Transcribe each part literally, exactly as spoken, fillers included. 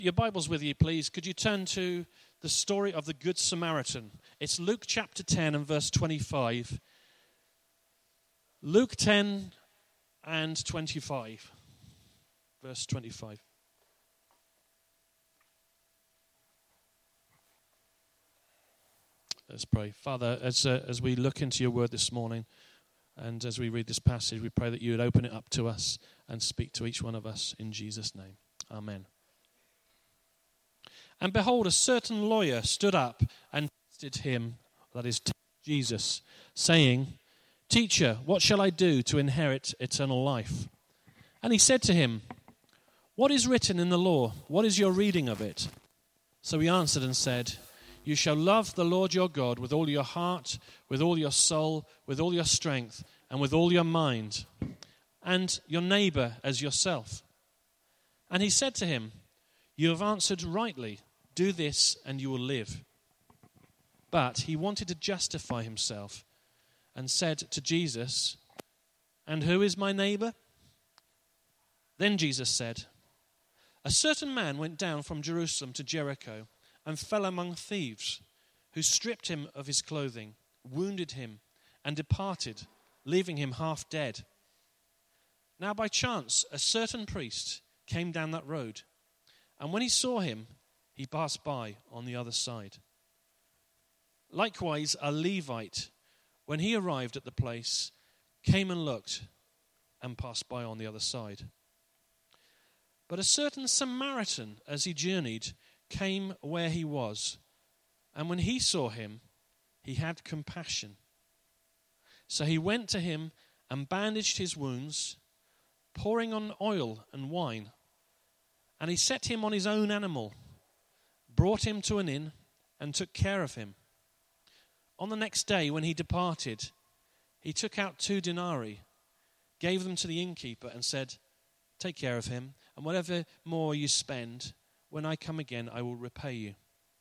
Your Bibles with you, please. Could you turn to the story of the Good Samaritan? It's Luke chapter ten and verse twenty-five. Luke ten and twenty-five. Verse twenty-five. Let's pray. Father, as uh, as we look into your word this morning, and as we read this passage, we pray that you would open it up to us and speak to each one of us in Jesus' name. Amen. And behold, a certain lawyer stood up and tested him, that is, Jesus, saying, Teacher, what shall I do to inherit eternal life? And he said to him, What is written in the law? What is your reading of it? So he answered and said, You shall love the Lord your God with all your heart, with all your soul, with all your strength, and with all your mind, and your neighbor as yourself. And he said to him, You have answered rightly. Do this and you will live. But he wanted to justify himself and said to Jesus, And who is my neighbor? Then Jesus said, A certain man went down from Jerusalem to Jericho and fell among thieves, who stripped him of his clothing, wounded him, and departed, leaving him half dead. Now by chance a certain priest came down that road, and when he saw him, he passed by on the other side. Likewise a Levite, when he arrived at the place, came and looked, and passed by on the other side. But a certain Samaritan, as he journeyed, came where he was, and when he saw him, he had compassion. So he went to him and bandaged his wounds, pouring on oil and wine, and he set him on his own animal, brought him to an inn, and took care of him. On the next day, when he departed, he took out two denarii, gave them to the innkeeper, and said, Take care of him, and whatever more you spend, when I come again, I will repay you.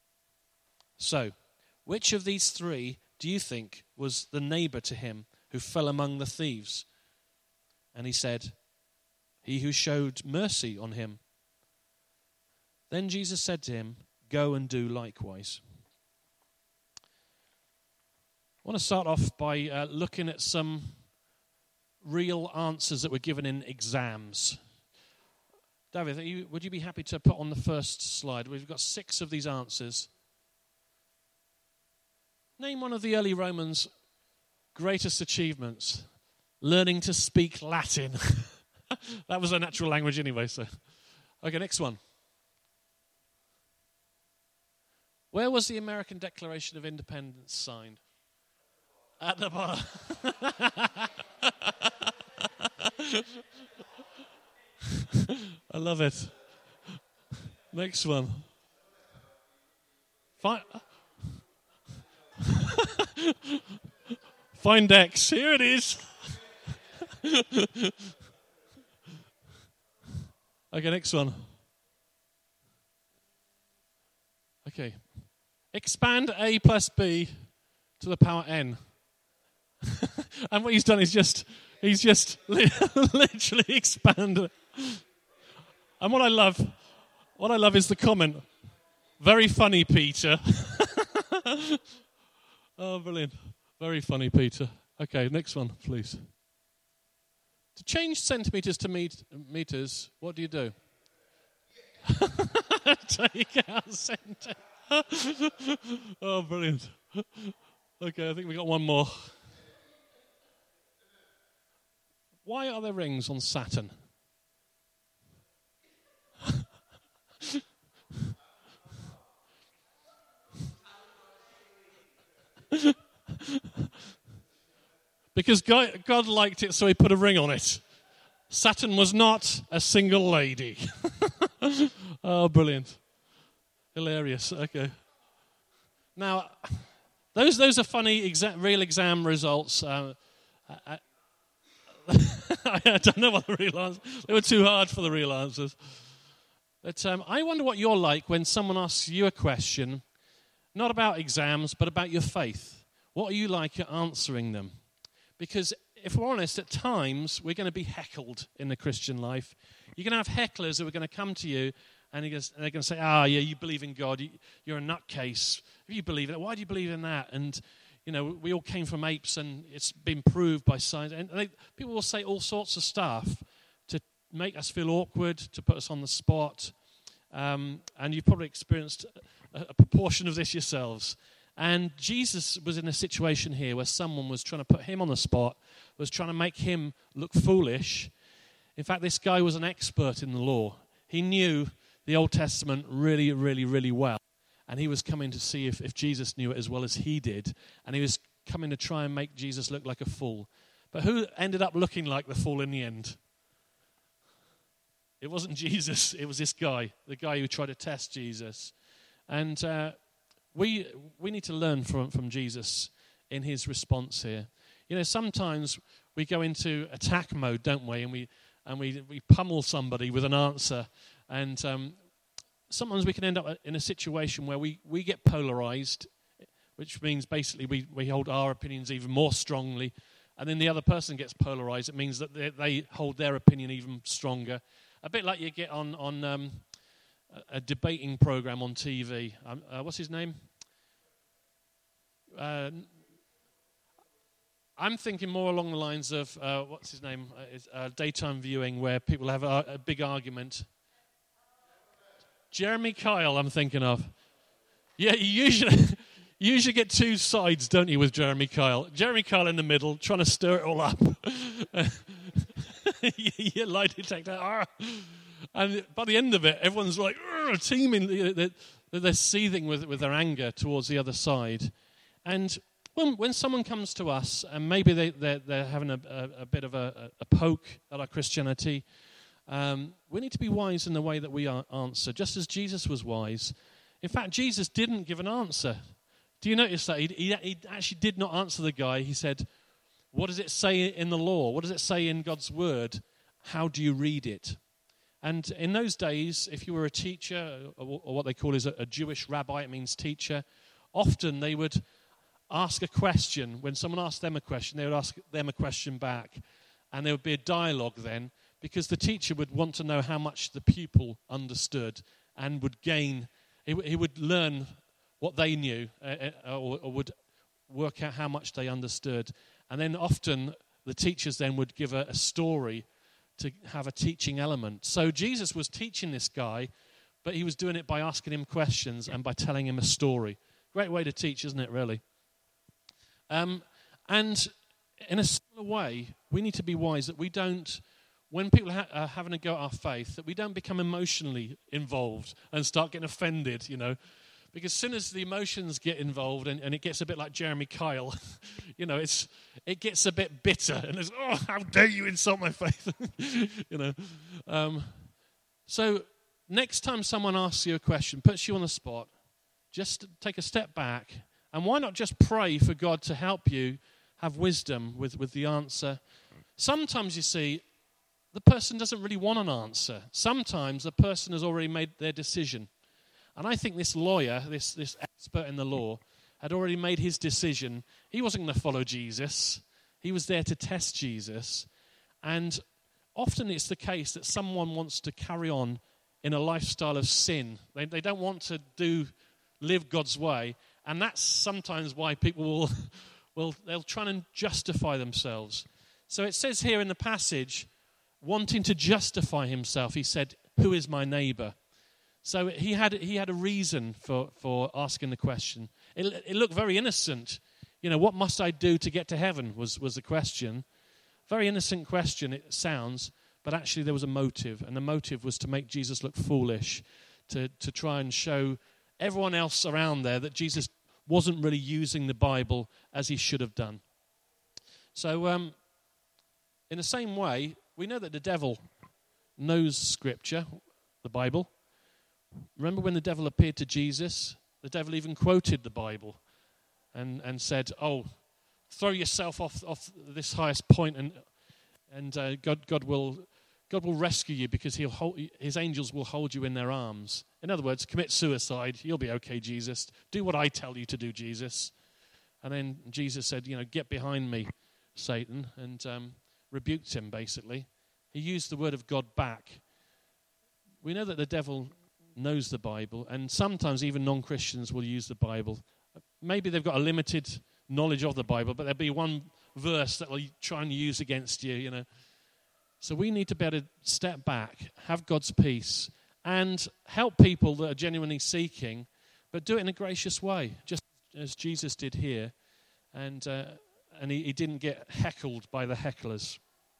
So, which of these three do you think was the neighbor to him who fell among the thieves? And he said, He who showed mercy on him. Then Jesus said to him, Go and do likewise. I want to start off by uh, looking at some real answers that were given in exams. David, are you, would you be happy to put on the first slide? We've got six of these answers. Name one of the early Romans' greatest achievements. Learning to speak Latin. That was a natural language anyway, so. Okay, next one. Where was the American Declaration of Independence signed? At the bottom. I love it. Next one. Find, Find X. Here it is. Okay, next one. Okay. Expand A plus B to the power N. And what he's done is just, he's just li- literally expanded. And what I love, what I love is the comment. Very funny, Peter. Oh, brilliant. Very funny, Peter. Okay, next one, please. To change centimeters to met- meters, what do you do? Take out centimeters. Oh, brilliant. Okay, I think we got one more. Why are there rings on Saturn? Because God, God liked it, so he put a ring on it. Saturn was not a single lady. Oh, brilliant. Hilarious. Okay. Now, those those are funny exa- real exam results. Uh, I, I don't know what the real answers. They were too hard for the real answers. But um, I wonder what you're like when someone asks you a question, not about exams, but about your faith. What are you like at answering them? Because if we're honest, at times we're going to be heckled in the Christian life. You're going to have hecklers who are going to come to you And he goes, and they're going to say, ah, yeah, you believe in God. You, you're a nutcase. If you believe in it, why do you believe in that? And, you know, we all came from apes, and it's been proved by science. And they, people will say all sorts of stuff to make us feel awkward, to put us on the spot. Um, and you've probably experienced a, a proportion of this yourselves. And Jesus was in a situation here where someone was trying to put him on the spot, was trying to make him look foolish. In fact, this guy was an expert in the law. He knew the Old Testament really, really, really well. And he was coming to see if, if Jesus knew it as well as he did. And he was coming to try and make Jesus look like a fool. But who ended up looking like the fool in the end? It wasn't Jesus. It was this guy, the guy who tried to test Jesus. And uh, we we need to learn from, from Jesus in his response here. You know, sometimes we go into attack mode, don't we? And we and we, we pummel somebody with an answer. And um, sometimes we can end up in a situation where we, we get polarized, which means basically we, we hold our opinions even more strongly. And then the other person gets polarized. It means that they, they hold their opinion even stronger. A bit like you get on, on um, a, a debating program on T V. Um, uh, what's his name? Uh, I'm thinking more along the lines of, uh, what's his name? Uh, it's, uh, daytime viewing, where people have a, a big argument. Jeremy Kyle, I'm thinking of. Yeah, you usually, you usually get two sides, don't you, with Jeremy Kyle? Jeremy Kyle in the middle, trying to stir it all up. Yeah, lie detector. Ah. And by the end of it, everyone's like, teeming. They're, they're seething with, with their anger towards the other side. And when, when someone comes to us, and maybe they, they're, they're having a, a, a bit of a, a poke at our Christianity, um, we need to be wise in the way that we answer, just as Jesus was wise. In fact, Jesus didn't give an answer. Do you notice that? He, he, he actually did not answer the guy. He said, what does it say in the law? What does it say in God's word? How do you read it? And in those days, if you were a teacher, or, or what they call is a, a Jewish rabbi, it means teacher, often they would ask a question. When someone asked them a question, they would ask them a question back. And there would be a dialogue then, because the teacher would want to know how much the pupil understood and would gain, he, he would learn what they knew, uh, or, or would work out how much they understood. And then often the teachers then would give a, a story to have a teaching element. So Jesus was teaching this guy, but he was doing it by asking him questions and by telling him a story. Great way to teach, isn't it, really? Um, and in a similar way, we need to be wise that we don't, when people ha- are having a go at our faith, that we don't become emotionally involved and start getting offended, you know. Because as soon as the emotions get involved and, and it gets a bit like Jeremy Kyle, you know, it's it gets a bit bitter. And it's, oh, how dare you insult my faith, you know. Um, so next time someone asks you a question, puts you on the spot, just take a step back. And why not just pray for God to help you have wisdom with, with the answer? Sometimes, you see, the person doesn't really want an answer. Sometimes the person has already made their decision. And I think this lawyer, this, this expert in the law, had already made his decision. He wasn't going to follow Jesus. He was there to test Jesus. And often it's the case that someone wants to carry on in a lifestyle of sin. They, they don't want to do live God's way. And that's sometimes why people will, will they'll try and justify themselves. So it says here in the passage, wanting to justify himself, he said, who is my neighbor? So he had he had a reason for, for asking the question. It, it looked very innocent. You know, what must I do to get to heaven was, was the question. Very innocent question, it sounds, but actually there was a motive. And the motive was to make Jesus look foolish, to, to try and show everyone else around there that Jesus wasn't really using the Bible as he should have done. So um, in the same way, we know that the devil knows Scripture, the Bible. Remember when the devil appeared to Jesus? The devil even quoted the Bible and, and said, oh, throw yourself off, off this highest point and and uh, God God will God will rescue you because he'll hold, his angels will hold you in their arms. In other words, commit suicide. You'll be okay, Jesus. Do what I tell you to do, Jesus. And then Jesus said, you know, get behind me, Satan, and um, rebuked him, basically. He used the word of God back. We know that the devil knows the Bible, and sometimes even non-Christians will use the Bible. Maybe they've got a limited knowledge of the Bible, but there'll be one verse that will try and use against you, you know. So we need to be able to step back, have God's peace, and help people that are genuinely seeking, but do it in a gracious way, just as Jesus did here. And uh, and he, he didn't get heckled by the hecklers.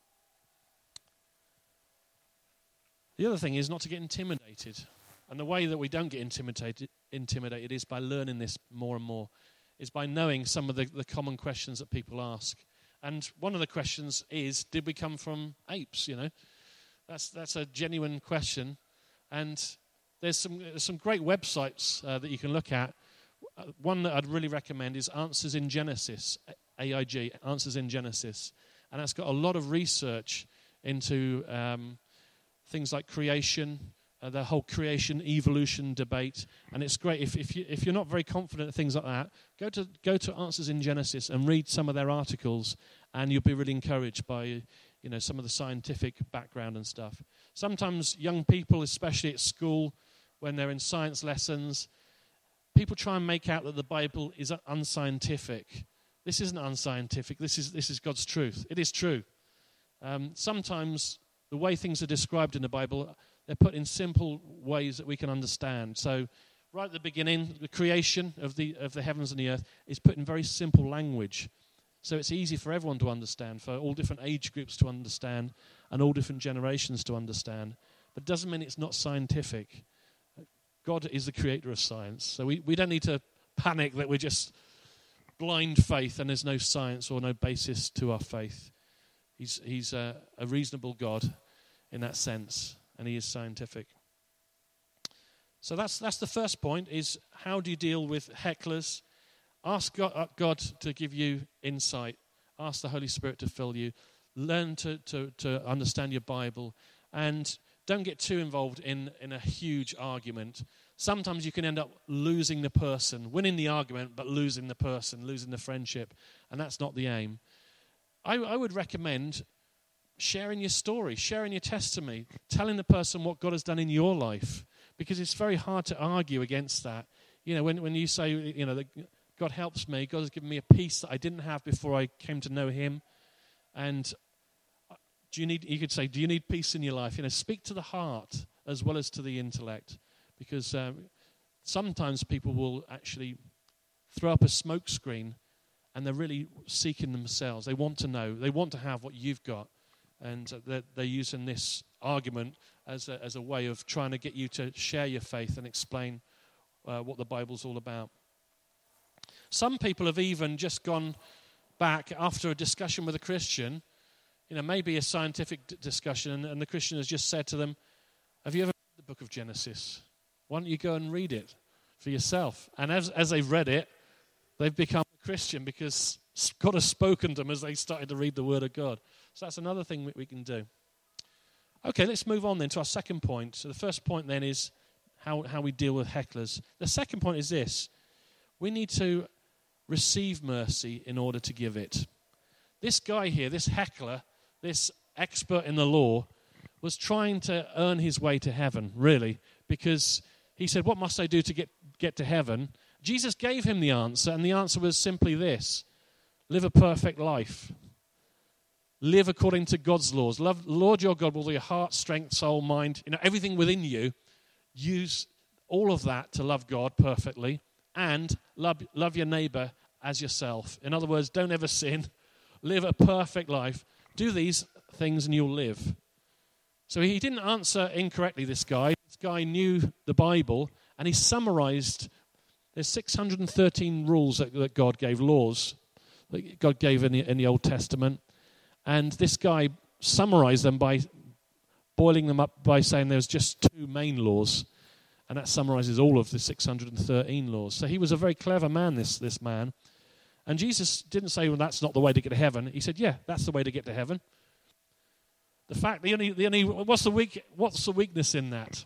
The other thing is not to get intimidated. And the way that we don't get intimidated, intimidated is by learning this more and more, is by knowing some of the, the common questions that people ask. And one of the questions is, did we come from apes, you know? That's that's a genuine question. And there's some there's some great websites uh, that you can look at. Uh, one that I'd really recommend is Answers in Genesis, A I G, Answers in Genesis. And that's got a lot of research into um, things like creation, uh, the whole creation evolution debate. And it's great if if you if you're not very confident in things like that, go to go to Answers in Genesis and read some of their articles, and you'll be really encouraged by, you know, some of the scientific background and stuff. Sometimes young people, especially at school, when they're in science lessons, people try and make out that the Bible is unscientific. This isn't unscientific. This is this is God's truth. It is true. Um, sometimes the way things are described in the Bible, they're put in simple ways that we can understand. So right at the beginning, the creation of the of the heavens and the earth is put in very simple language. So it's easy for everyone to understand, for all different age groups to understand, and all different generations to understand. But it doesn't mean it's not scientific. God is the creator of science. So we, we don't need to panic that we're just blind faith and there's no science or no basis to our faith. He's, he's a, a reasonable God in that sense, and he is scientific. So that's that's the first point, is how do you deal with hecklers? Ask God, God to give you insight. Ask the Holy Spirit to fill you. Learn to, to, to understand your Bible. And don't get too involved in, in a huge argument. Sometimes you can end up losing the person, winning the argument, but losing the person, losing the friendship. And that's not the aim. I, I would recommend sharing your story, sharing your testimony, telling the person what God has done in your life. Because it's very hard to argue against that. You know, when, when you say, you know, the, God helps me. God has given me a peace that I didn't have before I came to know him. And do you need, you could say, do you need peace in your life? You know, speak to the heart as well as to the intellect. Because um, sometimes people will actually throw up a smoke screen and they're really seeking themselves. They want to know. They want to have what you've got. And they're, they're using this argument as a, as a way of trying to get you to share your faith and explain uh, what the Bible's all about. Some people have even just gone back after a discussion with a Christian, you know, maybe a scientific d- discussion, and, and the Christian has just said to them, have you ever read the book of Genesis? Why don't you go and read it for yourself? And as, as they've read it, they've become a Christian because God has spoken to them as they started to read the Word of God. So that's another thing that we can do. Okay, let's move on then to our second point. So the first point then is how, how we deal with hecklers. The second point is this. We need to receive mercy in order to give it. This guy here, this heckler, this expert in the law, was trying to earn his way to heaven, really, because he said, what must I do to get, get to heaven? Jesus gave him the answer, and the answer was simply this: live a perfect life. Live according to God's laws. Love the Lord your God with all your heart, strength, soul, mind, you know, everything within you. Use all of that to love God perfectly, and love, love your neighbor as yourself. In other words, don't ever sin. Live a perfect life. Do these things and you'll live. So he didn't answer incorrectly, this guy. This guy knew the Bible, and he summarized, there's six hundred thirteen rules that, that God gave, laws that God gave in the, in the Old Testament. And this guy summarized them by boiling them up by saying there's just two main laws. And that summarizes all of the six hundred thirteen laws. So he was a very clever man, this, this man. And Jesus didn't say, well, that's not the way to get to heaven. He said, yeah, that's the way to get to heaven. The fact, the only, the only, what's the weak, what's the weakness in that?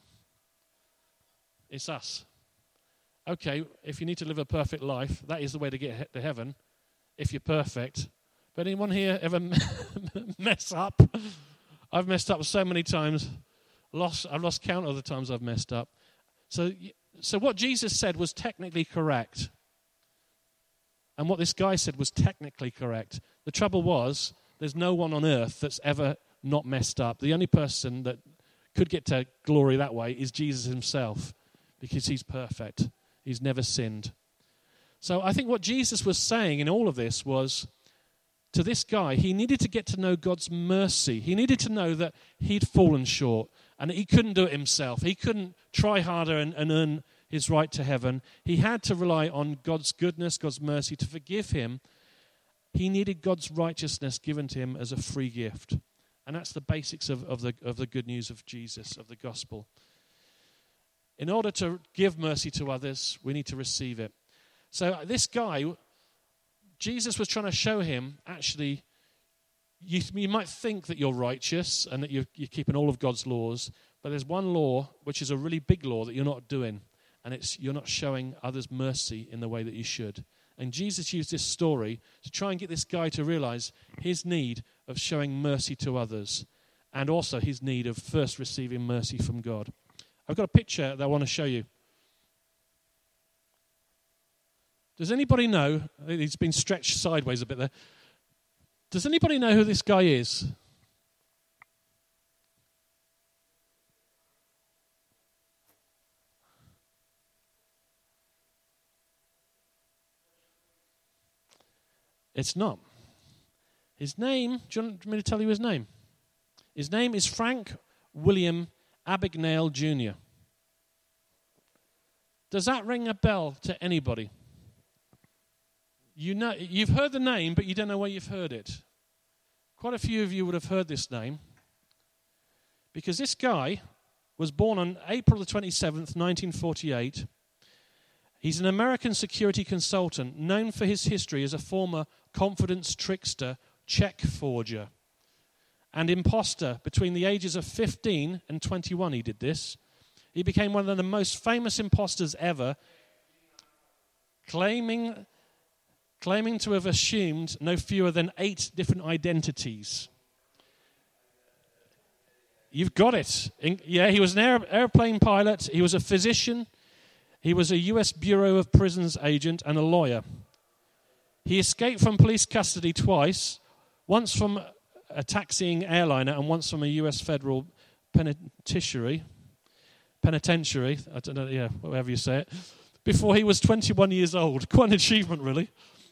It's us. Okay, if you need to live a perfect life, that is the way to get to heaven, if you're perfect. But anyone here ever mess up? I've messed up so many times. Lost, I've lost count of the times I've messed up. So, so what Jesus said was technically correct. And what this guy said was technically correct. The trouble was, there's no one on earth that's ever not messed up. The only person that could get to glory that way is Jesus himself, because he's perfect. He's never sinned. So I think what Jesus was saying in all of this was, to this guy, he needed to get to know God's mercy. He needed to know that he'd fallen short and he couldn't do it himself. He couldn't try harder and, and earn his right to heaven. He had to rely on God's goodness, God's mercy to forgive him. He needed God's righteousness given to him as a free gift. And that's the basics of, of, the, of the good news of Jesus, of the gospel. In order to give mercy to others, we need to receive it. So this guy, Jesus was trying to show him, actually, you, you might think that you're righteous and that you're, you're keeping all of God's laws, but there's one law, which is a really big law, that you're not doing, and it's you're not showing others mercy in the way that you should. And Jesus used this story to try and get this guy to realize his need of showing mercy to others, and also his need of first receiving mercy from God. I've got a picture that I want to show you. Does anybody know, he's been stretched sideways a bit there. Does anybody know who this guy is? It's not. His name, do you want me to tell you his name? His name is Frank William Abagnale Junior Does that ring a bell to anybody? You know, you've heard the name, but you don't know where you've heard it. Quite a few of you would have heard this name, because this guy was born on April the twenty-seventh, nineteen forty-eight. He's an American security consultant known for his history as a former confidence trickster, check forger, and imposter. Between the ages of fifteen and twenty-one he did this. He became one of the most famous imposters ever, claiming... claiming to have assumed no fewer than eight different identities. You've got it. In, yeah, he was an air, airplane pilot. He was a physician. He was a U S Bureau of Prisons agent and a lawyer. He escaped from police custody twice, once from a taxiing airliner and once from a U S federal penitentiary. Penitentiary, I don't know, yeah, whatever you say it, before he was twenty-one years old. Quite an achievement, really.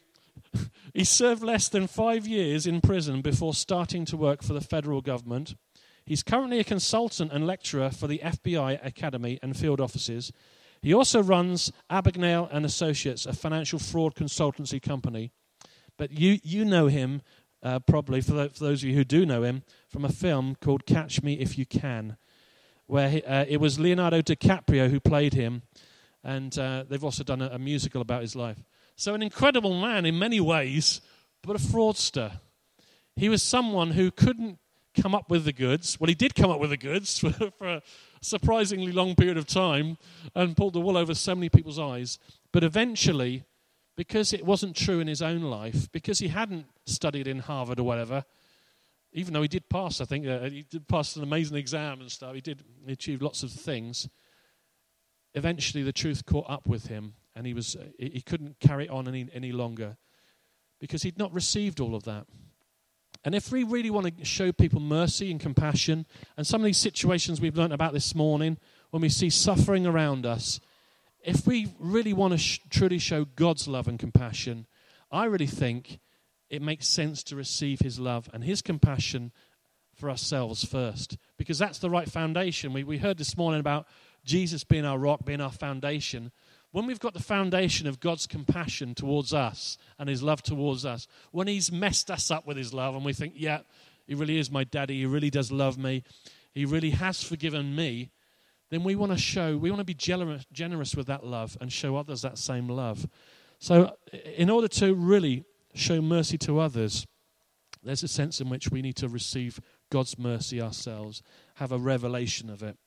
He served less than five years in prison before starting to work for the federal government. He's currently a consultant and lecturer for the F B I Academy and field offices. He also runs Abagnale and Associates, a financial fraud consultancy company. But you you know him, uh, probably, for, the, for those of you who do know him, from a film called Catch Me If You Can, where he, uh, it was Leonardo DiCaprio who played him, and uh, they've also done a, a musical about his life. So an incredible man in many ways, but a fraudster. He was someone who couldn't come up with the goods. Well, he did come up with the goods for, for a surprisingly long period of time and pulled the wool over so many people's eyes. But eventually, because it wasn't true in his own life, because he hadn't studied in Harvard or whatever, even though he did pass, I think, uh, he did pass an amazing exam and stuff, he did he achieved lots of things, eventually the truth caught up with him. And he was he couldn't carry on any, any longer because he'd not received all of that. And if we really want to show people mercy and compassion, and some of these situations we've learned about this morning, when we see suffering around us, if we really want to sh- truly show God's love and compassion, I really think it makes sense to receive his love and his compassion for ourselves first, because that's the right foundation. We, we heard this morning about Jesus being our rock, being our foundation. When we've got the foundation of God's compassion towards us and his love towards us, when he's messed us up with his love and we think, yeah, he really is my daddy, he really does love me, he really has forgiven me, then we want to show, we want to be generous, generous with that love and show others that same love. So in order to really show mercy to others, there's a sense in which we need to receive God's mercy ourselves, have a revelation of it.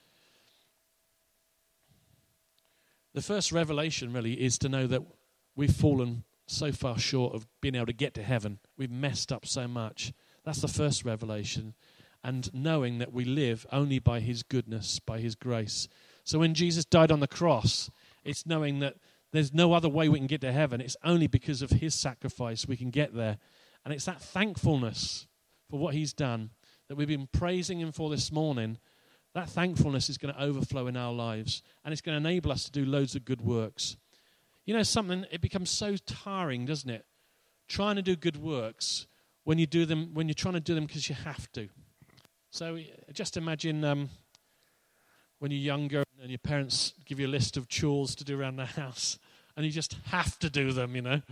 The first revelation really is to know that we've fallen so far short of being able to get to heaven. We've messed up so much. That's the first revelation. And knowing that we live only by his goodness, by his grace. So when Jesus died on the cross, it's knowing that there's no other way we can get to heaven. It's only because of his sacrifice we can get there. And it's that thankfulness for what he's done that we've been praising him for this morning. That thankfulness is going to overflow in our lives, and it's going to enable us to do loads of good works. You know something, it becomes so tiring, doesn't it? Trying to do good works when you do them, when you're trying to do them because you have to. So just imagine um, when you're younger and your parents give you a list of chores to do around the house, and you just have to do them, you know.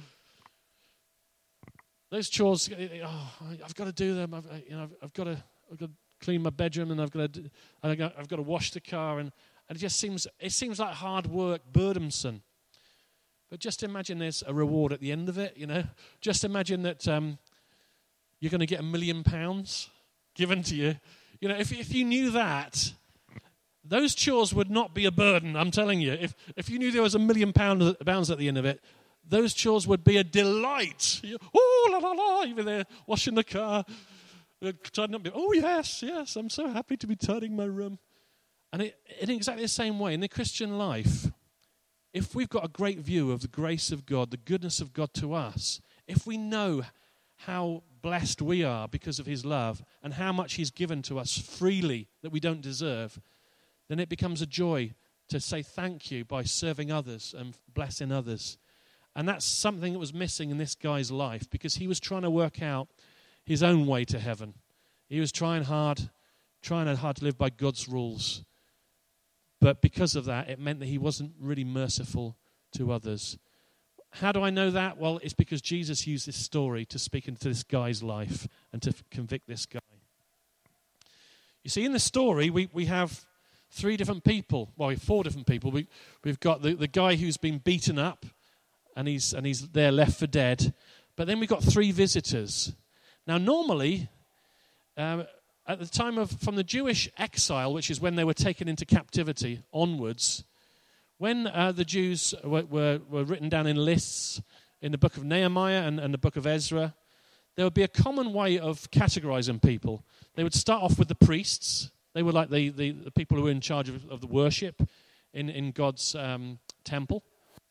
Those chores, oh, I've got to do them. I've, you know, I've, I've got to, I've got to clean my bedroom, and I've got to, I've got, I've got to wash the car, and, and it just seems, it seems like hard work, burdensome. But just imagine there's a reward at the end of it, you know. Just imagine that um, you're going to get a million pounds given to you. You know, if if you knew that, those chores would not be a burden, I'm telling you. If if you knew there was a million pound, pounds at the end of it, those chores would be a delight. You, oh, la, la, la, you're there washing the car. Tidying up. Oh, yes, yes, I'm so happy to be tidying my room. And it, in exactly the same way, in the Christian life, if we've got a great view of the grace of God, the goodness of God to us, if we know how blessed we are because of his love and how much he's given to us freely that we don't deserve, then it becomes a joy to say thank you by serving others and blessing others. And that's something that was missing in this guy's life because he was trying to work out his own way to heaven. He was trying hard, trying hard to live by God's rules. But because of that, it meant that he wasn't really merciful to others. How do I know that? Well, it's because Jesus used this story to speak into this guy's life and to convict this guy. You see, in the story, we, we have three different people. Well, four different people. We, we've got the, the guy who's been beaten up, and he's and he's there left for dead. But then we've got three visitors. Now, normally, um, at the time of, from the Jewish exile, which is when they were taken into captivity onwards, when uh, the Jews were, were, were written down in lists in the book of Nehemiah and, and the book of Ezra, there would be a common way of categorizing people. They would start off with the priests. They were like the, the, the people who were in charge of, of the worship in, in God's um, temple.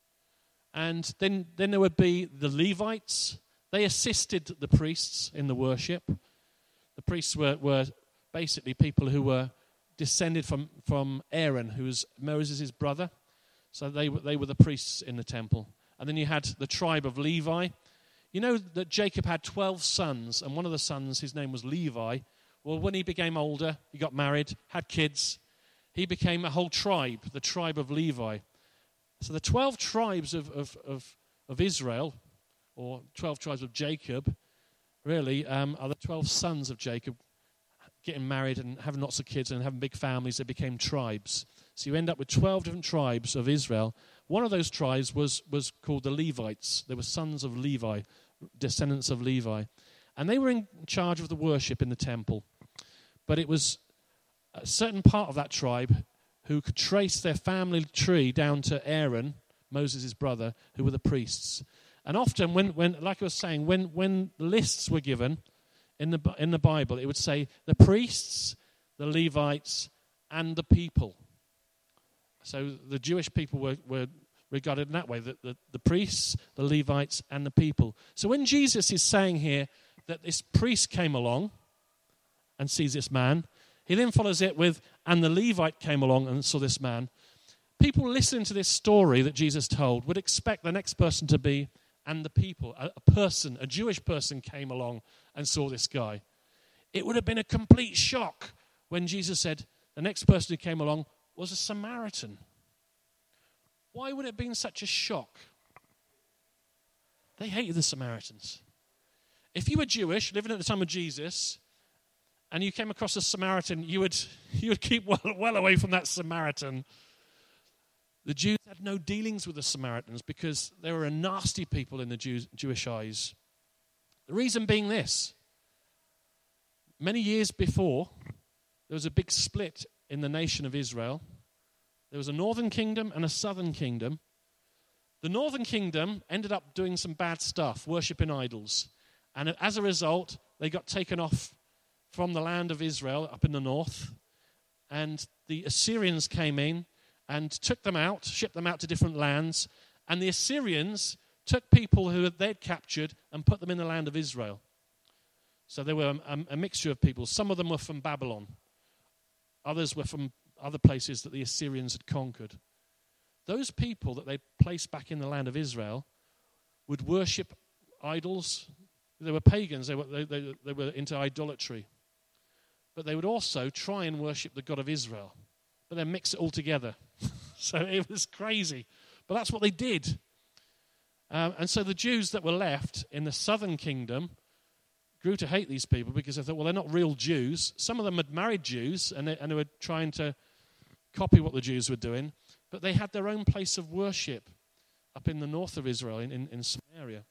And then, then there would be the Levites. They assisted the priests in the worship. The priests were, were basically people who were descended from, from Aaron, who was Moses' brother. So they, they were the priests in the temple. And then you had the tribe of Levi. You know that Jacob had twelve sons, and one of the sons, his name was Levi. Well, when he became older, he got married, had kids. He became a whole tribe, the tribe of Levi. So the twelve tribes of, of, of, of Israel, or twelve tribes of Jacob, really, um, are the twelve sons of Jacob getting married and having lots of kids and having big families. They became tribes. So you end up with twelve different tribes of Israel. One of those tribes was, was called the Levites. They were sons of Levi, descendants of Levi. And they were in charge of the worship in the temple. But it was a certain part of that tribe who could trace their family tree down to Aaron, Moses' brother, who were the priests. And often, when, when like I was saying, when, when lists were given in the in the Bible, it would say the priests, the Levites, and the people. So the Jewish people were, were regarded in that way, the, the, the priests, the Levites, and the people. So when Jesus is saying here that this priest came along and sees this man, he then follows it with, and the Levite came along and saw this man. People listening to this story that Jesus told would expect the next person to be, and the people, a, a person, a Jewish person came along and saw this guy. It would have been a complete shock when Jesus said the next person who came along was a Samaritan. Why would it have been such a shock? They hated the Samaritans. If you were Jewish, living at the time of Jesus, and you came across a Samaritan, you would you would keep well, well away from that Samaritan. The Jews had no dealings with the Samaritans because they were a nasty people in the Jews, Jewish eyes. The reason being this. Many years before, there was a big split in the nation of Israel. There was a northern kingdom and a southern kingdom. The northern kingdom ended up doing some bad stuff, worshipping idols. And as a result, they got taken off from the land of Israel up in the north. And the Assyrians came in and took them out, shipped them out to different lands. And the Assyrians took people who they'd captured and put them in the land of Israel. So they were a, a mixture of people. Some of them were from Babylon. Others were from other places that the Assyrians had conquered. Those people that they placed back in the land of Israel would worship idols. They were pagans. They were, they, they, they were into idolatry. But they would also try and worship the God of Israel, but then mix it all together. So it was crazy. But that's what they did. Um, and so the Jews that were left in the southern kingdom grew to hate these people because they thought, well, they're not real Jews. Some of them had married Jews, and they, and they were trying to copy what the Jews were doing, but they had their own place of worship up in the north of Israel, in, in, in Samaria.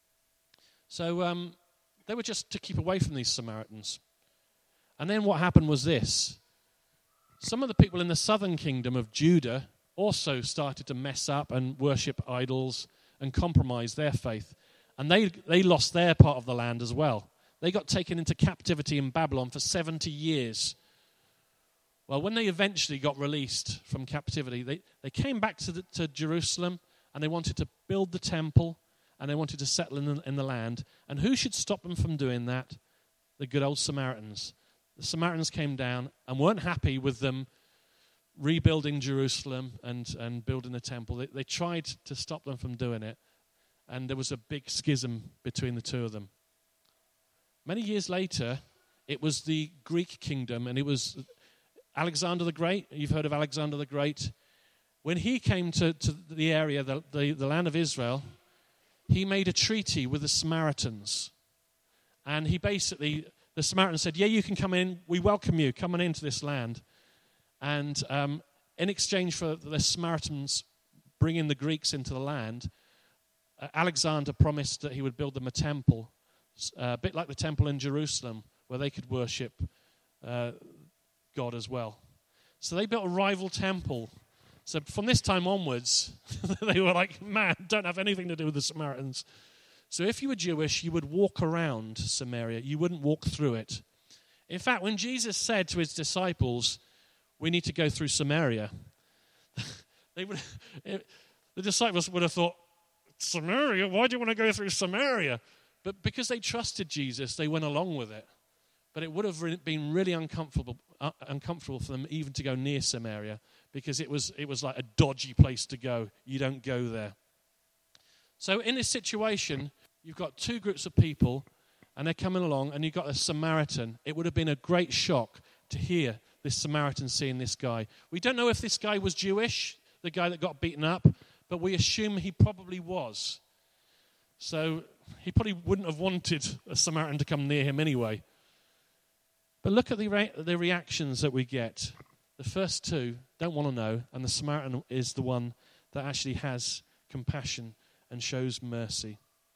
So um, they were just to keep away from these Samaritans. And then what happened was this. Some of the people in the southern kingdom of Judah also started to mess up and worship idols and compromise their faith. And they, they lost their part of the land as well. They got taken into captivity in Babylon for seventy years. Well, when they eventually got released from captivity, they, they came back to, the, to Jerusalem, and they wanted to build the temple, and they wanted to settle in the, in the land. And who should stop them from doing that? The good old Samaritans. The Samaritans came down and weren't happy with them rebuilding Jerusalem and, and building the temple. They, they tried to stop them from doing it, and there was a big schism between the two of them. Many years later, it was the Greek kingdom, and it was Alexander the Great. You've heard of Alexander the Great. When he came to, to the area, the, the, the land of Israel, he made a treaty with the Samaritans. And he basically, the Samaritans said, yeah, you can come in. We welcome you. Come on into this land. And um, in exchange for the Samaritans bringing the Greeks into the land, uh, Alexander promised that he would build them a temple, uh, a bit like the temple in Jerusalem, where they could worship uh, God as well. So they built a rival temple. So from this time onwards, they were like, man, don't have anything to do with the Samaritans. So if you were Jewish, you would walk around Samaria. You wouldn't walk through it. In fact, when Jesus said to his disciples, we need to go through Samaria, they would, it, the disciples would have thought, Samaria? Why do you want to go through Samaria? But because they trusted Jesus, they went along with it. But it would have been really uncomfortable, uh, uncomfortable for them even to go near Samaria, because it was it was like a dodgy place to go. You don't go there. So in this situation, you've got two groups of people, and they're coming along, and you've got a Samaritan. It would have been a great shock to hear this Samaritan seeing this guy. We don't know if this guy was Jewish, the guy that got beaten up, but we assume he probably was. So he probably wouldn't have wanted a Samaritan to come near him anyway. But look at the re- the reactions that we get. The first two don't want to know, and the Samaritan is the one that actually has compassion and shows mercy.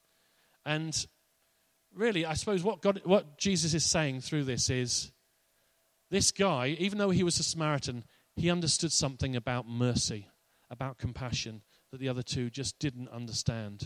And really, I suppose what God, what Jesus is saying through this is, this guy, even though he was a Samaritan, he understood something about mercy, about compassion, that the other two just didn't understand.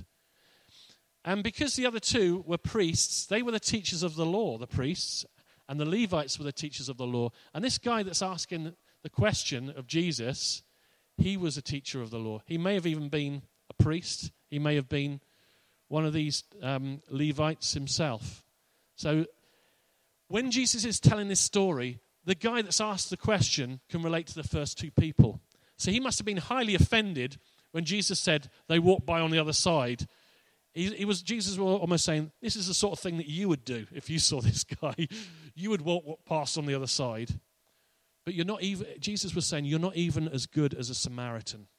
And because the other two were priests, they were the teachers of the law, the priests, and the Levites were the teachers of the law. And this guy that's asking the question of Jesus, he was a teacher of the law. He may have even been a priest. He may have been one of these um, Levites himself. So when Jesus is telling this story, the guy that's asked the question can relate to the first two people. So he must have been highly offended when Jesus said they walked by on the other side. He, he was Jesus was almost saying, this is the sort of thing that you would do if you saw this guy. You would walk, walk past on the other side. But you're not even, Jesus was saying, you're not even as good as a Samaritan.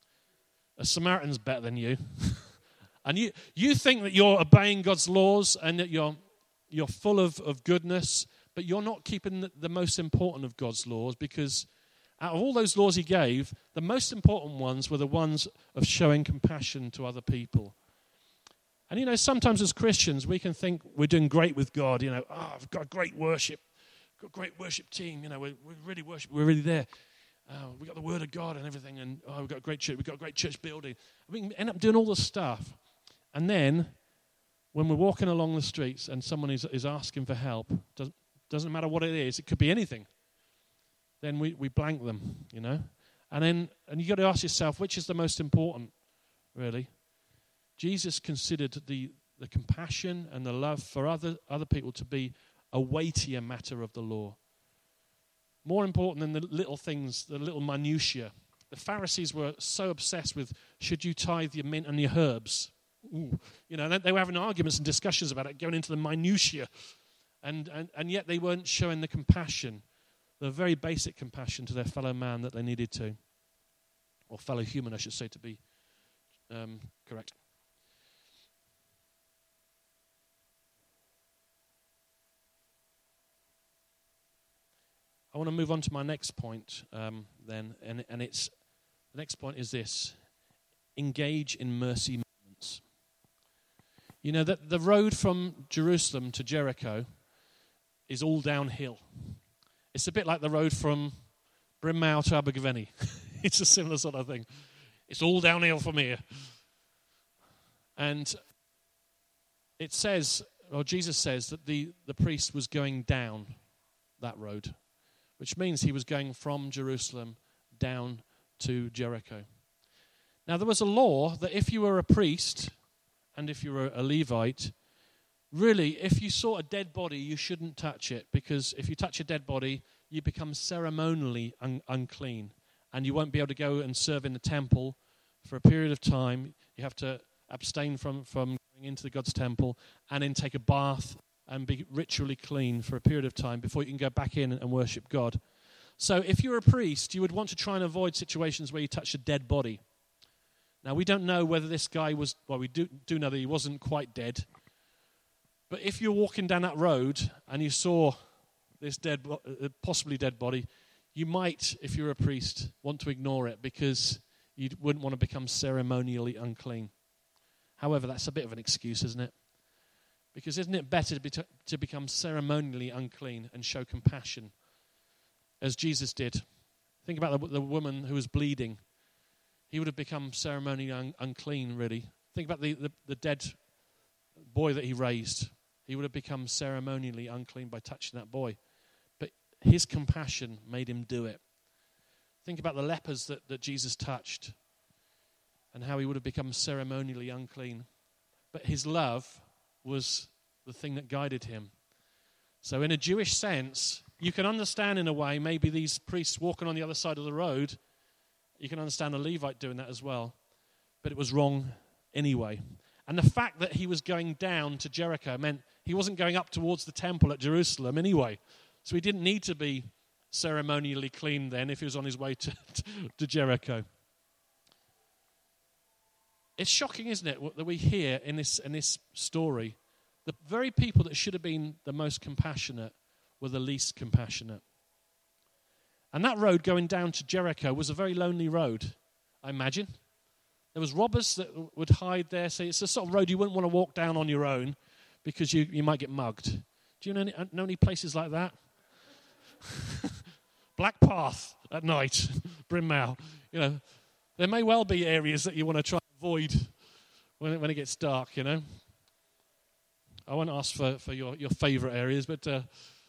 A Samaritan's better than you. And you, you think that you're obeying God's laws and that you're you're full of, of goodness, but you're not keeping the, the most important of God's laws, because out of all those laws he gave, the most important ones were the ones of showing compassion to other people. And, you know, sometimes as Christians, we can think we're doing great with God. You know, oh, I've got a great worship, got a great worship team. You know, we're, we're really worship, we're really there. Uh, we've got the Word of God and everything, and oh, we've got a great church, we've got a great church building. We can end up doing all this stuff. And then, when we're walking along the streets and someone is, is asking for help, doesn't, doesn't matter what it is, it could be anything, then we, we blank them, you know. And then, and you've got to ask yourself, which is the most important, really? Jesus considered the, the compassion and the love for other, other people to be a weightier matter of the law. More important than the little things, the little minutiae. The Pharisees were so obsessed with, should you tithe your mint and your herbs? Ooh. You know, they were having arguments and discussions about it, going into the minutiae. And, and, and yet they weren't showing the compassion, the very basic compassion to their fellow man that they needed to. Or fellow human, I should say, to be um, correct. I want to move on to my next point um, then, and, and it's the next point is this: engage in mercy movements. You know that the road from Jerusalem to Jericho is all downhill. It's a bit like the road from Bryn Mawr to Abergavenny. It's a similar sort of thing. It's all downhill from here. And it says, or Jesus says, that the, the priest was going down that road, which means he was going from Jerusalem down to Jericho. Now, there was a law that if you were a priest and if you were a Levite, really, if you saw a dead body, you shouldn't touch it, because if you touch a dead body, you become ceremonially un- unclean, and you won't be able to go and serve in the temple for a period of time. You have to abstain from, from going into the God's temple and then take a bath and be ritually clean for a period of time before you can go back in and worship God. So if you're a priest, you would want to try and avoid situations where you touch a dead body. Now, we don't know whether this guy was, well, we do, do know that he wasn't quite dead. But if you're walking down that road and you saw this dead, possibly dead body, you might, if you're a priest, want to ignore it because you wouldn't want to become ceremonially unclean. However, that's a bit of an excuse, isn't it? Because isn't it better to, be t- to become ceremonially unclean and show compassion, as Jesus did? Think about the, the woman who was bleeding. He would have become ceremonially un- unclean, really. Think about the, the, the dead boy that he raised. He would have become ceremonially unclean by touching that boy. But his compassion made him do it. Think about the lepers that, that Jesus touched and how he would have become ceremonially unclean. But his love was the thing that guided him. So in a Jewish sense, you can understand in a way maybe these priests walking on the other side of the road. You can understand a Levite doing that as well. But it was wrong anyway. And the fact that he was going down to Jericho meant he wasn't going up towards the temple at Jerusalem anyway. So he didn't need to be ceremonially clean then if he was on his way to, to Jericho. It's shocking, isn't it, that we hear in this in this story, the very people that should have been the most compassionate were the least compassionate. And that road going down to Jericho was a very lonely road, I imagine. There was robbers that would hide there. So it's the sort of road you wouldn't want to walk down on your own because you, you might get mugged. Do you know any, know any places like that? Black Path at night, Bryn Mawr. You know, there may well be areas that you want to try and avoid when it, when it gets dark, you know. I won't ask for, for your, your favourite areas, but uh,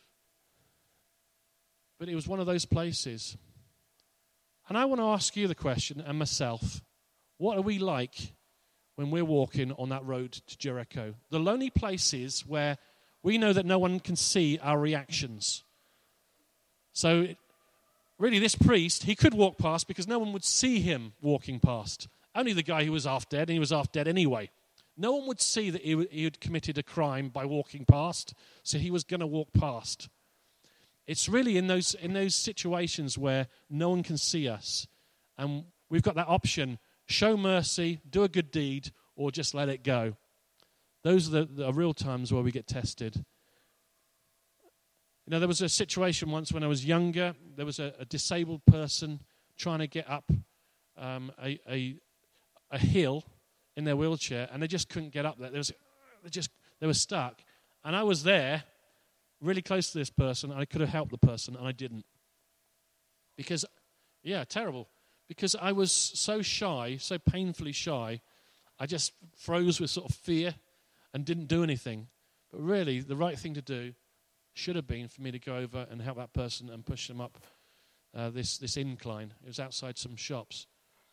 but it was one of those places. And I want to ask you the question, and myself, what are we like when we're walking on that road to Jericho? The lonely places where we know that no one can see our reactions. So really this priest, he could walk past because no one would see him walking past. Only the guy who was half dead, and he was half dead anyway. No one would see that he, he had committed a crime by walking past, so he was going to walk past. It's really in those in those situations where no one can see us, and we've got that option: show mercy, do a good deed, or just let it go. Those are the, the real times where we get tested. You know, there was a situation once when I was younger. There was a, a disabled person trying to get up um, a, a a hill in their wheelchair, and they just couldn't get up there. There was, they just they were stuck, and I was there, really close to this person, and I could have helped the person, and I didn't. Because, yeah, terrible. Because I was so shy, so painfully shy, I just froze with sort of fear and didn't do anything. But really, the right thing to do should have been for me to go over and help that person and push them up uh, this, this incline. It was outside some shops.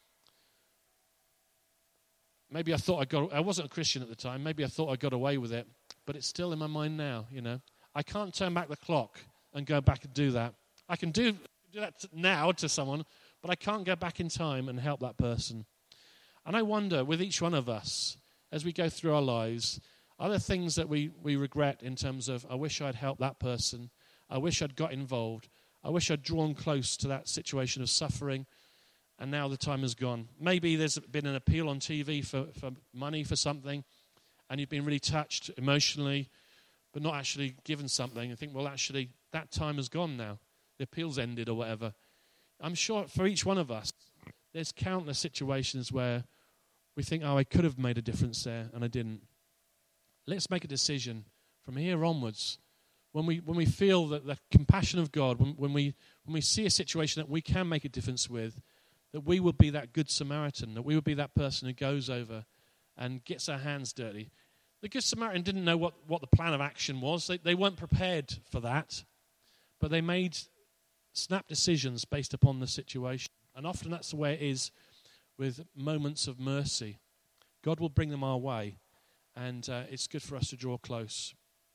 Maybe I thought I got, I wasn't a Christian at the time. Maybe I thought I got away with it, but it's still in my mind now, you know. I can't turn back the clock and go back and do that. I can do, do that now to someone, but I can't go back in time and help that person. And I wonder, with each one of us, as we go through our lives, are there things that we, we regret in terms of, I wish I'd helped that person, I wish I'd got involved, I wish I'd drawn close to that situation of suffering, and now the time has gone. Maybe there's been an appeal on T V for, for money for something, and you've been really touched emotionally, but not actually given something. And think, well, actually, that time has gone now. The appeal's ended or whatever. I'm sure for each one of us, there's countless situations where we think, oh, I could have made a difference there, and I didn't. Let's make a decision from here onwards. When we when we feel that the compassion of God, when, when we when we see a situation that we can make a difference with, that we will be that good Samaritan, that we will be that person who goes over and gets our hands dirty. The Good Samaritan didn't know what, what the plan of action was. They, they weren't prepared for that, but they made snap decisions based upon the situation. And often that's the way it is with moments of mercy. God will bring them our way, and uh, it's good for us to draw close.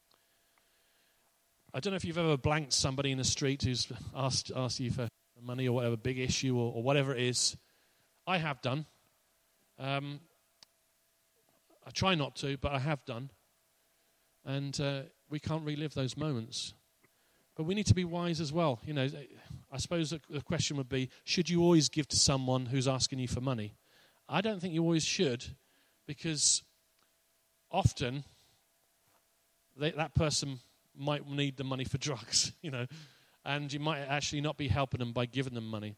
I don't know if you've ever blanked somebody in the street who's asked asked you for money or whatever, big issue or, or whatever it is. I have done. Um, I try not to, but I have done. And uh, we can't relive those moments. But we need to be wise as well. You know, I suppose the question would be, should you always give to someone who's asking you for money? I don't think you always should, because often they, that person might need the money for drugs, you know, and you might actually not be helping them by giving them money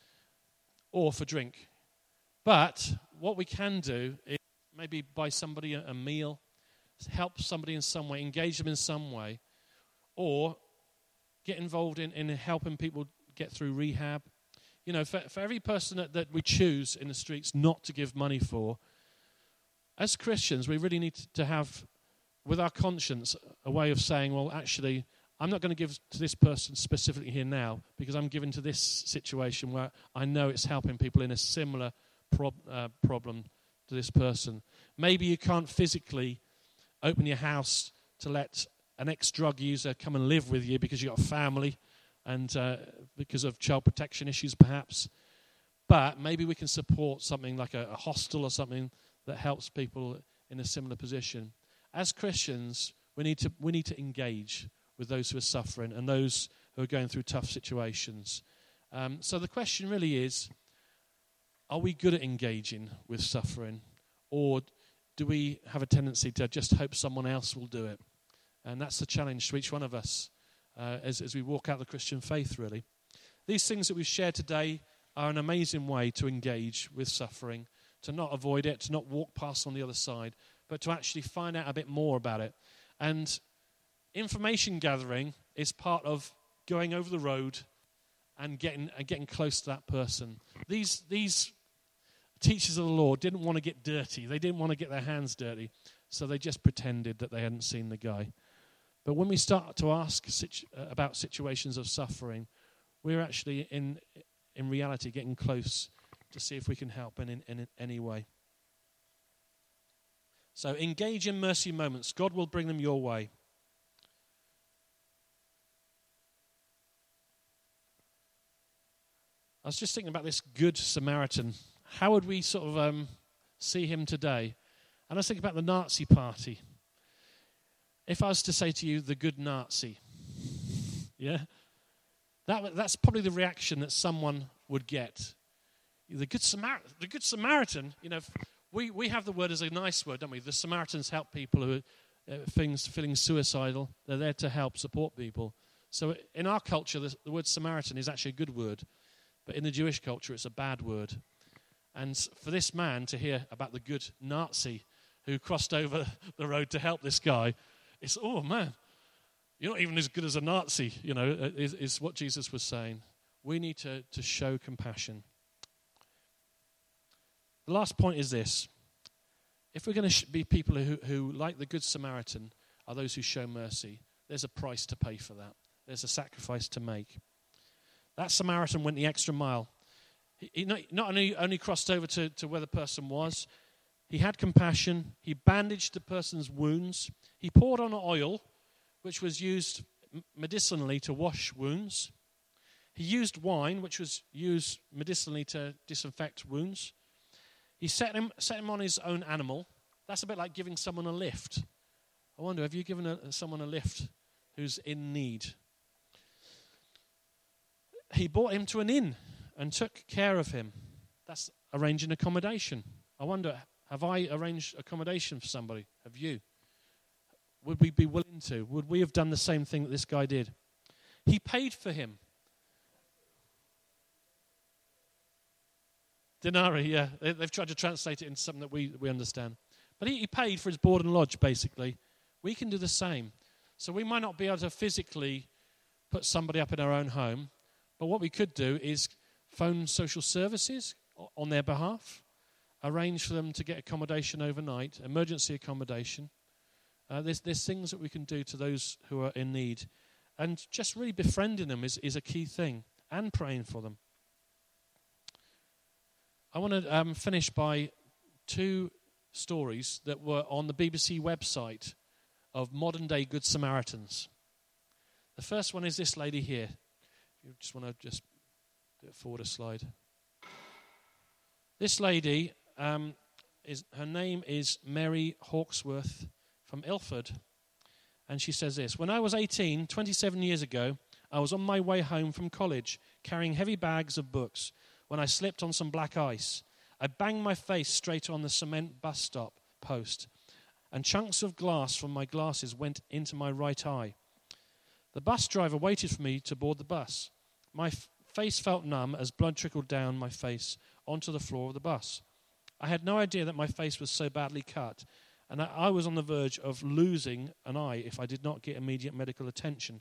or for drink. But what we can do is maybe buy somebody a, a meal, help somebody in some way, engage them in some way, or get involved in, in helping people get through rehab. You know, for, for every person that, that we choose in the streets not to give money for, as Christians, we really need to have, with our conscience, a way of saying, well, actually, I'm not going to give to this person specifically here now because I'm giving to this situation where I know it's helping people in a similar prob- uh, problem to this person. Maybe you can't physically open your house to let an ex-drug user come and live with you because you've got a family and uh, because of child protection issues perhaps. But maybe we can support something like a, a hostel or something that helps people in a similar position. As Christians, we need to we need to engage with those who are suffering and those who are going through tough situations. Um, so the question really is, are we good at engaging with suffering, or do we have a tendency to just hope someone else will do it? And that's the challenge to each one of us uh, as, as we walk out the Christian faith, really. These things that we've shared today are an amazing way to engage with suffering, to not avoid it, to not walk past on the other side, but to actually find out a bit more about it. And information gathering is part of going over the road and getting and getting close to that person. These these teachers of the law didn't want to get dirty. They didn't want to get their hands dirty, so they just pretended that they hadn't seen the guy. But when we start to ask situ- about situations of suffering, we're actually in in reality getting close to see if we can help in, in, in any way. So engage in mercy moments. God will bring them your way. I was just thinking about this Good Samaritan. How would we sort of um, see him today? And I was thinking about the Nazi party. If I was to say to you, the good Nazi, yeah, that that's probably the reaction that someone would get. The Good Samar- the Good Samaritan, you know, we, we have the word as a nice word, don't we? The Samaritans help people who are uh, things, feeling suicidal. They're there to help, support people. So in our culture, the, the word Samaritan is actually a good word. But in the Jewish culture, it's a bad word. And for this man to hear about the good Nazi who crossed over the road to help this guy, it's, oh, man, you're not even as good as a Nazi, you know, is, is what Jesus was saying. We need to, to show compassion. The last point is this. If we're going to sh- be people who, who, like the Good Samaritan, are those who show mercy, there's a price to pay for that. There's a sacrifice to make. that Samaritan went the extra mile. He, he not, not only, only crossed over to, to where the person was, he had compassion. He bandaged the person's wounds. He poured on oil, which was used medicinally to wash wounds. He used wine, which was used medicinally to disinfect wounds. He set him, set him on his own animal. That's a bit like giving someone a lift. I wonder, have you given a, someone a lift who's in need? He brought him to an inn and took care of him. That's arranging accommodation. I wonder, have I arranged accommodation for somebody? Have you? Would we be willing to? Would we have done the same thing that this guy did? He paid for him. Denarii, yeah. They, they've tried to translate it into something that we, we understand. But he, he paid for his board and lodge, basically. We can do the same. So we might not be able to physically put somebody up in our own home, but what we could do is phone social services on their behalf, arrange for them to get accommodation overnight, emergency accommodation. Uh, there's, there's things that we can do to those who are in need. And just really befriending them is, is a key thing, and praying for them. I want to um, finish by two stories that were on the B B C website of modern-day Good Samaritans. The first one is this lady here. You just want to just do it forward a slide. This lady, um, is her name is Mary Hawksworth from Ilford. And she says this: when I was eighteen, twenty-seven years ago, I was on my way home from college, carrying heavy bags of books, when I slipped on some black ice. I banged my face straight on the cement bus stop post, and chunks of glass from my glasses went into my right eye. The bus driver waited for me to board the bus. My f- face felt numb as blood trickled down my face onto the floor of the bus. I had no idea that my face was so badly cut, and I, I was on the verge of losing an eye if I did not get immediate medical attention.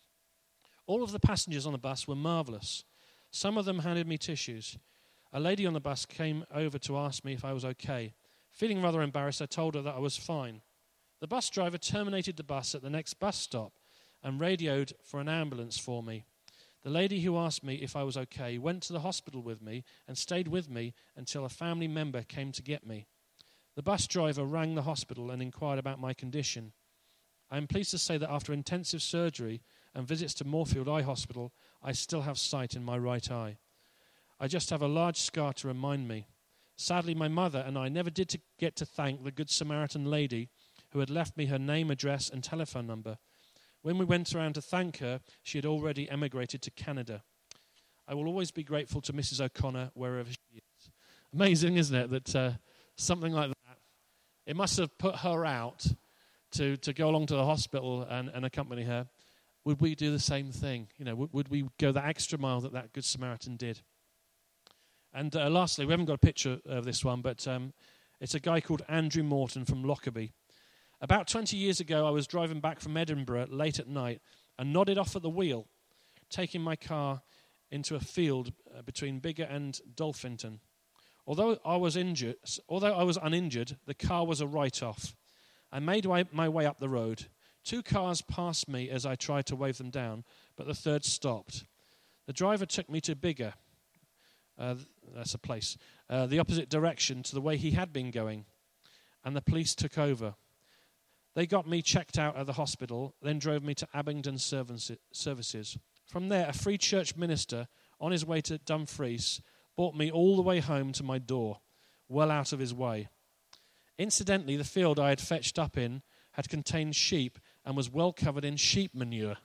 All of the passengers on the bus were marvelous. Some of them handed me tissues. A lady on the bus came over to ask me if I was okay. Feeling rather embarrassed, I told her that I was fine. The bus driver terminated the bus at the next bus stop and radioed for an ambulance for me. The lady who asked me if I was okay went to the hospital with me and stayed with me until a family member came to get me. The bus driver rang the hospital and inquired about my condition. I am pleased to say that after intensive surgery and visits to Moorfield Eye Hospital, I still have sight in my right eye. I just have a large scar to remind me. Sadly, my mother and I never did to get to thank the Good Samaritan lady who had left me her name, address, and telephone number. When we went around to thank her, she had already emigrated to Canada. I will always be grateful to Missus O'Connor wherever she is. Amazing, isn't it, that uh, something like that, it must have put her out to, to go along to the hospital and, and accompany her. Would we do the same thing? You know, would, would we go that extra mile that that Good Samaritan did? And uh, lastly, we haven't got a picture of this one, but um, it's a guy called Andrew Morton from Lockerbie. About twenty years ago, I was driving back from Edinburgh late at night and nodded off at the wheel, taking my car into a field uh, between Biggar and Dolphinton. Although I was injured, although I was uninjured, the car was a write-off. I made my, my way up the road. Two cars passed me as I tried to wave them down, but the third stopped. The driver took me to Biggar. Uh, that's a place, uh, the opposite direction to the way he had been going, and the police took over. They got me checked out at the hospital, then drove me to Abingdon Services. From there, a Free Church minister, on his way to Dumfries, brought me all the way home to my door, well out of his way. Incidentally, the field I had fetched up in had contained sheep and was well covered in sheep manure.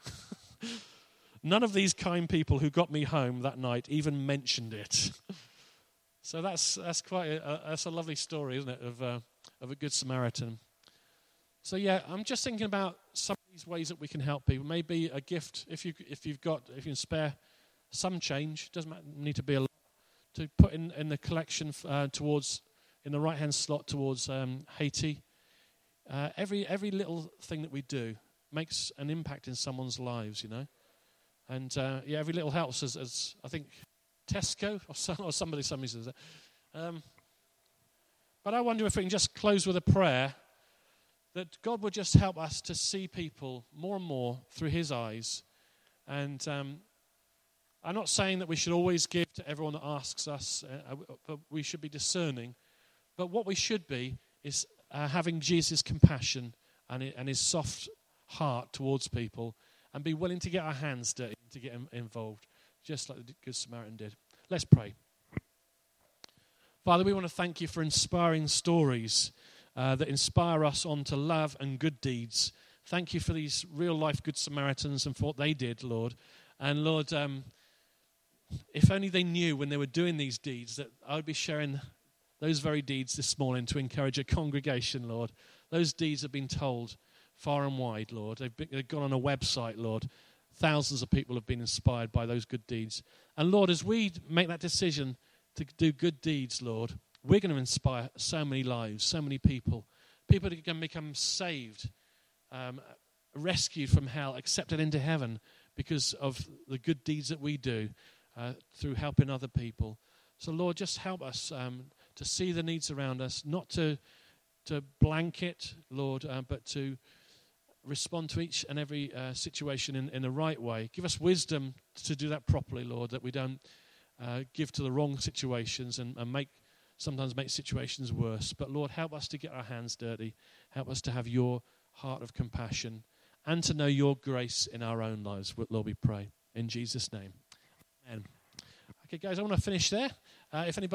None of these kind people who got me home that night even mentioned it. So that's that's quite a, that's a lovely story, isn't it, of uh, of a Good Samaritan. So yeah, I'm just thinking about some of these ways that we can help people. Maybe a gift, if you if you've got if you can spare some change, doesn't need to be a lot, to put in in the collection uh, towards in the right hand slot towards um, Haiti. Uh, every every little thing that we do makes an impact in someone's lives, you know. And uh, yeah, every little helps, as, as I think Tesco or, some, or somebody somebody says that. Um, but I wonder if we can just close with a prayer that God would just help us to see people more and more through His eyes, and um, I'm not saying that we should always give to everyone that asks us, uh, but we should be discerning. But what we should be is uh, having Jesus' compassion and, and his soft heart towards people, and be willing to get our hands dirty, to get involved, just like the Good Samaritan did. Let's pray. Father, we want to thank you for inspiring stories uh, that inspire us on to love and good deeds. Thank you for these real-life Good Samaritans and for what they did, Lord. And Lord, um, if only they knew when they were doing these deeds that I would be sharing those very deeds this morning to encourage a congregation, Lord. Those deeds have been told far and wide, Lord. They've, been, they've gone on a website, Lord. Thousands of people have been inspired by those good deeds. And Lord, as we make that decision to do good deeds, Lord, we're going to inspire so many lives, so many people. People that can become saved, um, rescued from hell, accepted into heaven because of the good deeds that we do uh, through helping other people. So Lord, just help us um, to see the needs around us, not to to blanket, Lord, uh, but to respond to each and every uh, situation in, in the right way. Give us wisdom to do that properly, Lord, that we don't uh, give to the wrong situations and, and make sometimes make situations worse. But Lord, help us to get our hands dirty. Help us to have your heart of compassion and to know your grace in our own lives. Lord, we pray. In Jesus' name. Amen. Okay, guys, I want to finish there. Uh, if anybody